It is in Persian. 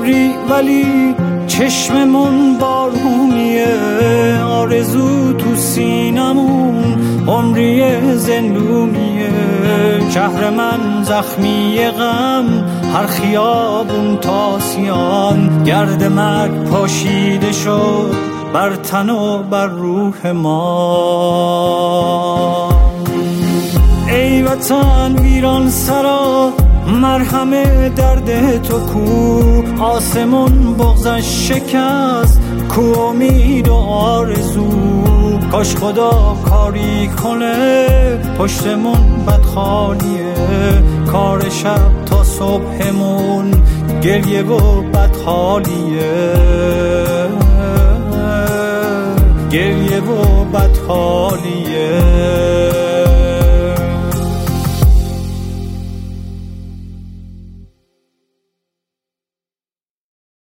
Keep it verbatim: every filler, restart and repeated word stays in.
ابری ولی چشممون بارونیه، آرزو تو سینمون عمری زندونیه. شهر من زخمی غم، هر خیابون تاسیان، گرد مرگ پاشیده شد بر تن و بر روح ما. ای وطن ویران سرا، مرهم درد تو کو، آسمون بغضش شکست، کو امید و آرزو. کاش خدا کاری کنه، پشتمون بدخالیه، کار شب تا صبحمون گریه و بدحالیه، گریه و بدحالیه.